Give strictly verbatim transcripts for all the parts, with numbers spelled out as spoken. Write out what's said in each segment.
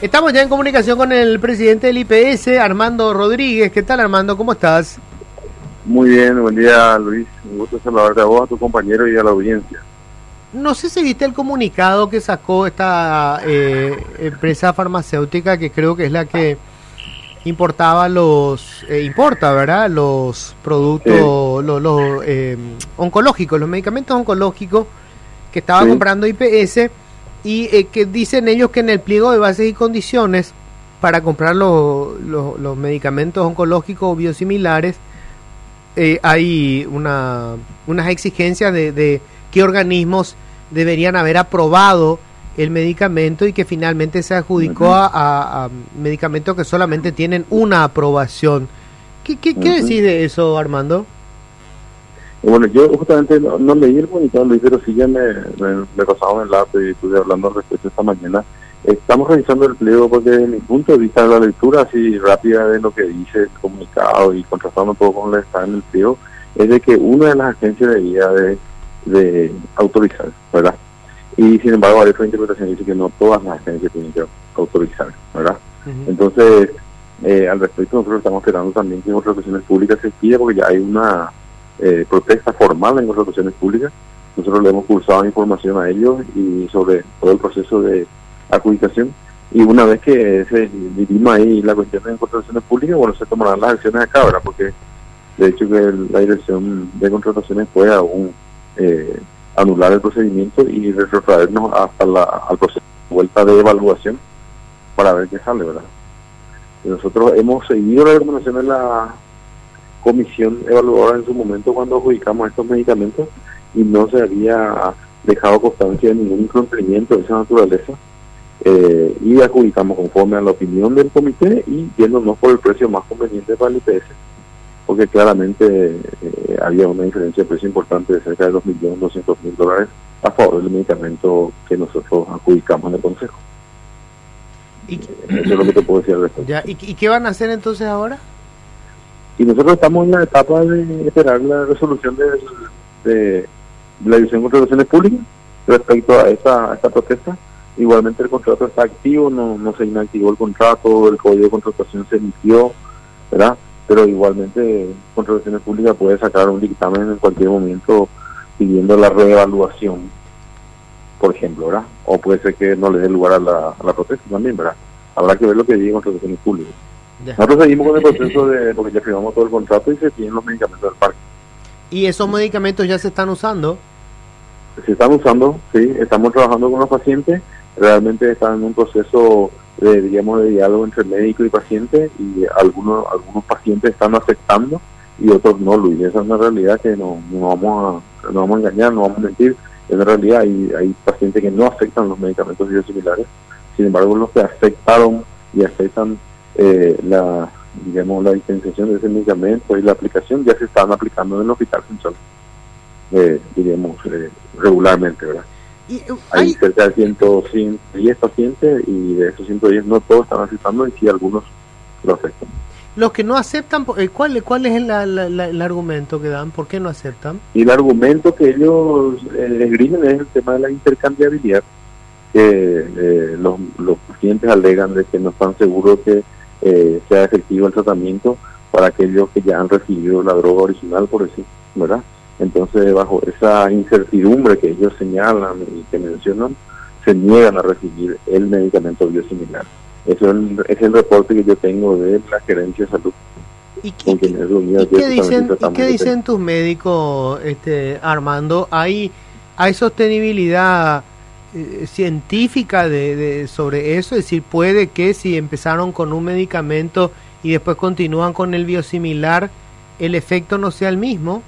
Estamos ya en comunicación con el presidente del I P S, Armando Rodríguez. ¿Qué tal, Armando? ¿Cómo estás? Muy bien, buen día, Luis. Un gusto saludarte a vos, a tu compañero y a la audiencia. No sé si viste el comunicado que sacó esta eh, empresa farmacéutica, que creo que es la que importaba los, eh, importa, ¿verdad? Los productos, sí. los, los eh, oncológicos, los medicamentos oncológicos que estaba sí. comprando I P S, y eh, que dicen ellos que en el pliego de bases y condiciones para comprar los, los, los medicamentos oncológicos o biosimilares eh, hay una unas exigencias de, de qué organismos deberían haber aprobado el medicamento, y que finalmente se adjudicó uh-huh. a, a, a medicamentos que solamente tienen una aprobación. ¿Qué, qué, uh-huh. ¿qué decís de eso, Armando? Bueno, yo justamente no, no leí el comunicado, Luis, pero sí ya me, me, me pasaba un enlace y estuve hablando al respecto esta mañana. Estamos revisando el pliego porque desde mi punto de vista de la lectura así rápida de lo que dice el comunicado y contrastando un poco con lo que está en el pliego, es de que una de las agencias debía de, de autorizar, ¿verdad? Y sin embargo hay otra interpretación que dice que no todas las agencias tienen que autorizar, ¿verdad? Uh-huh. Entonces, eh, al respecto nosotros estamos esperando también que en contrataciones públicas se pida, porque ya hay una eh, protesta formal en contrataciones públicas. Nosotros le hemos cursado información a ellos y sobre todo el proceso de adjudicación, y una vez que se dirima ahí la cuestión de contrataciones públicas, bueno, se tomarán las acciones acá, ¿verdad? Porque de hecho que el, la dirección de contrataciones puede aún eh, anular el procedimiento y retrotraernos hasta la al proceso de vuelta de evaluación para ver qué sale, ¿verdad? Y nosotros hemos seguido la recomendación de la comisión evaluadora en su momento cuando adjudicamos estos medicamentos, y no se había dejado constancia de ningún incumplimiento de esa naturaleza, eh, y adjudicamos conforme a la opinión del comité y yéndonos por el precio más conveniente para el I P S, porque claramente eh, había una diferencia de precio importante de cerca de dos millones doscientos mil dólares a favor del medicamento que nosotros adjudicamos en el Consejo. ¿Y, eh, eso es lo que te puedo decir al respecto. Ya, ¿y, ¿Y qué van a hacer entonces ahora? Y nosotros estamos en la etapa de esperar la resolución de, de la División de Contrataciones Públicas respecto a esta, a esta protesta. Igualmente el contrato está activo, no, no se inactivó el contrato, el código de contratación se emitió, ¿verdad? Pero igualmente Contrataciones Públicas puede sacar un dictamen en cualquier momento pidiendo la reevaluación, por ejemplo, ¿verdad? O puede ser que no le dé lugar a la, a la protesta también, ¿verdad? Habrá que ver lo que diga Contrataciones Públicas. Ya. Nosotros seguimos con el proceso de, porque ya firmamos todo el contrato y se tienen los medicamentos del parque. ¿Y esos medicamentos ya se están usando? Se están usando, sí, estamos trabajando con los pacientes, realmente están en un proceso de, digamos, de diálogo entre médico y paciente, y algunos algunos pacientes están aceptando y otros no, Luis. Esa es una realidad que no, no vamos a no vamos a engañar, no vamos a mentir. En realidad hay, hay pacientes que no aceptan los medicamentos biosimilares, sin embargo los que aceptaron y aceptan eh, la digamos la dispensación de ese medicamento y la aplicación ya se están aplicando en el hospital central, eh, diríamos eh, regularmente, ¿verdad? Y, uh, hay, hay cerca de ciento diez pacientes, y de esos ciento diez no todos están aceptando, y sí algunos lo aceptan. Los que no aceptan, ¿cuál, cuál es la, la, la, el argumento que dan? ¿Por qué no aceptan? Y el argumento que ellos eh, esgrimen es el tema de la intercambiabilidad, que eh, los, los pacientes alegan de que no están seguros que eh, sea efectivo el tratamiento para aquellos que ya han recibido la droga original, por decir, ¿verdad? Entonces, bajo esa incertidumbre que ellos señalan y que mencionan, se niegan a recibir el medicamento biosimilar. Eso es el, es el reporte que yo tengo de la gerencia de salud. ¿Y, y, y, ¿y qué dicen, ¿y qué dicen tus médicos, este, Armando? ¿Hay, hay sostenibilidad eh, científica de, de sobre eso? Es decir, puede que si empezaron con un medicamento y después continúan con el biosimilar, el efecto no sea el mismo.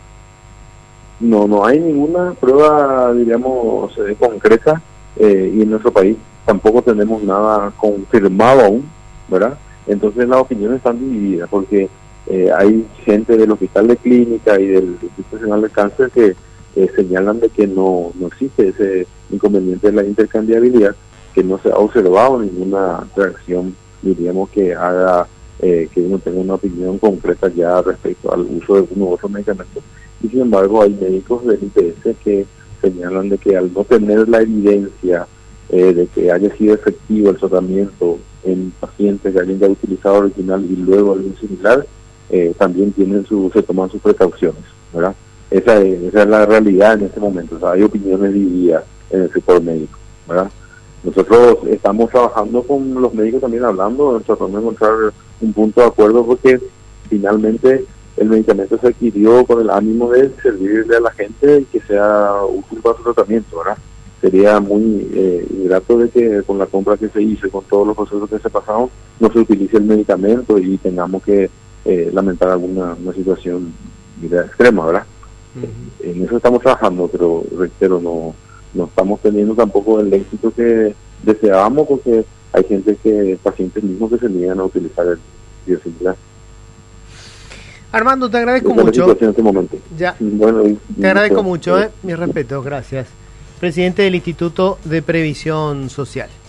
No, no hay ninguna prueba, diríamos, eh, concreta, eh, y en nuestro país tampoco tenemos nada confirmado aún, ¿verdad? Entonces las opiniones están divididas, porque eh, hay gente del Hospital de Clínica y del Instituto Nacional de Cáncer que eh, señalan de que no, no existe ese inconveniente de la intercambiabilidad, que no se ha observado ninguna reacción, diríamos, que haga eh, que uno tenga una opinión concreta ya respecto al uso de uno u otro medicamento. Y sin embargo hay médicos del I P S que señalan de que al no tener la evidencia eh, de que haya sido efectivo el tratamiento en pacientes que alguien ya ha utilizado original y luego algo similar, eh, también tienen su, se toman sus precauciones, ¿verdad? Esa es, esa es la realidad en este momento. O sea, hay opiniones divididas en el sector médico, ¿verdad? Nosotros estamos trabajando con los médicos también hablando, tratando de encontrar un punto de acuerdo, porque finalmente el medicamento se adquirió con el ánimo de servirle a la gente y que sea útil para su tratamiento, ¿verdad? Sería muy eh, ingrato de que con la compra que se hizo, con todos los procesos que se pasaron, no se utilice el medicamento y tengamos que eh, lamentar alguna una situación mira, extrema, ¿verdad? Uh-huh. En eso estamos trabajando, pero reitero, no, no estamos teniendo tampoco el éxito que deseábamos, porque hay gente que, pacientes mismos que se niegan a utilizar el biosimilar. Armando, te agradezco Esa mucho. Es la situación en este momento. Ya. Bueno, te agradezco mucho, eh. Mi respeto, gracias. Presidente del Instituto de Previsión Social.